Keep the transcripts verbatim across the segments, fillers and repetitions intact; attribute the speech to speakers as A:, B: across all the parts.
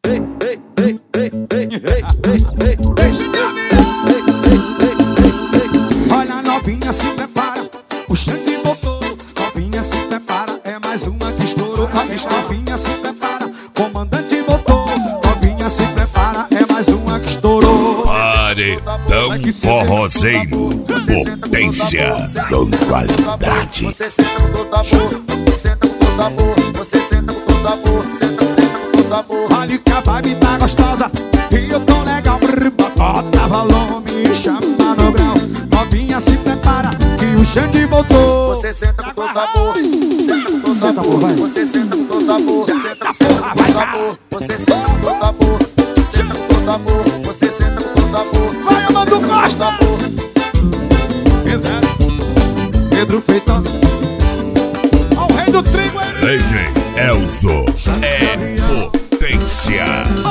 A: Olha, novinha, se prepara, o Xande voltou. Novinha, se prepara, é mais uma que estourou. Novinha, se prepara, comandante voltou. Novinha, se prepara, é mais uma que estourou.
B: Paredão forrozeiro, potência com qualidade.
C: Você senta com todo amor, você senta com todo amor, você senta com todo amor, senta, senta com todo amor.
A: Olha que a vibe tá gostosa e eu tô legal. Bota volume e chama no grau. Novinha, se prepara que o Xande voltou.
C: Você senta com todo amor, senta com todo amor, você senta com todo amor, senta, senta com todo amor, você senta com todo amor, senta com todo amor, você senta com todo amor.
A: Vai, Amado Costa! Exato. Pedro Feitosa, ao rei do trigo,
B: D J Elzo é potência.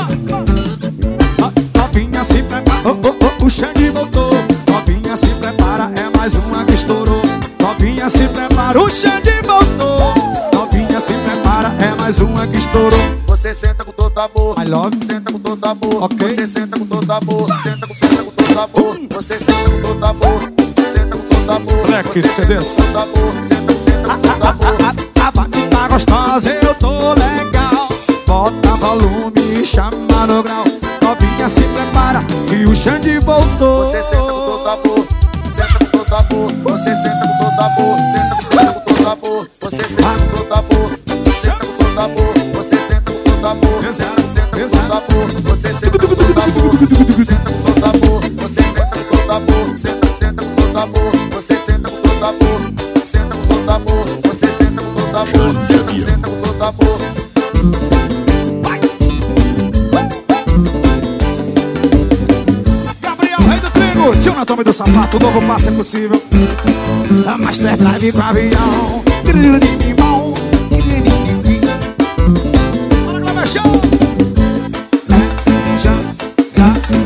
A: Novinha, se prepara, oh, oh, oh, o Xande voltou. Novinha, se prepara, é mais uma que estourou. Novinha, se prepara, o Xande voltou. Novinha, se prepara, é mais uma que estourou.
C: Você senta com todo amor,
A: I love,
C: senta com todo amor,
A: ok.
C: Você senta com todo amor, senta com, senta com todo amor, você senta com todo amor, senta com todo amor.
A: Black C D S.
C: Todo amor, senta, senta com todo amor.
A: A vibe tá gostosa, eu tô legal. Bota volume e chama no grau. Novinha, se prepara que o Xande voltou.
C: Você senta com todo amor, senta com todo amor, você senta com todo amor, senta, senta com todo amor, você senta com todo amor, senta com todo amor, você senta com todo amor, senta, senta com todo amor, você senta com todo amor, senta com todo amor, você senta com todo amor, senta, senta com todo amor, você senta com todo amor, senta com todo amor, você senta com todo amor, senta, senta com todo amor.
A: Tio na toma do sapato, o novo passo é possível. A Master Drive com avião. Bora, Glória Show! Já, já,